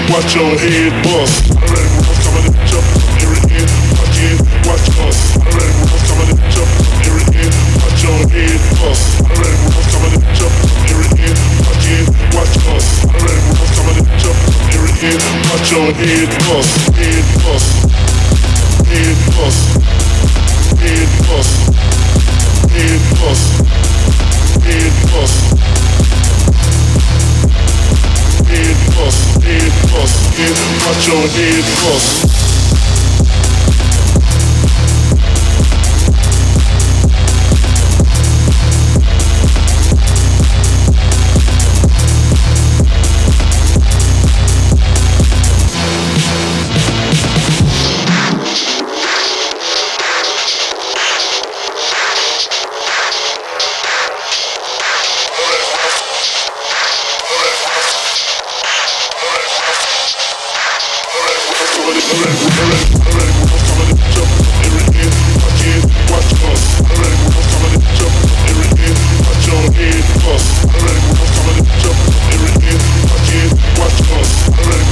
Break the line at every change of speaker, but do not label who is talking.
watch your head bust. Alright, we're coming to jump near it in. Again, watch us. Alright, we're coming to jump near it in. Watch your head bust. Alright, we're coming to jump near it in. Again, watch us. Alright, we're coming to jump near it in. Watch your head bust. Head bust. Head bust. Head bust. Head bust. Head bust. Head bust. Head bust. Watch your head bust. Watch us.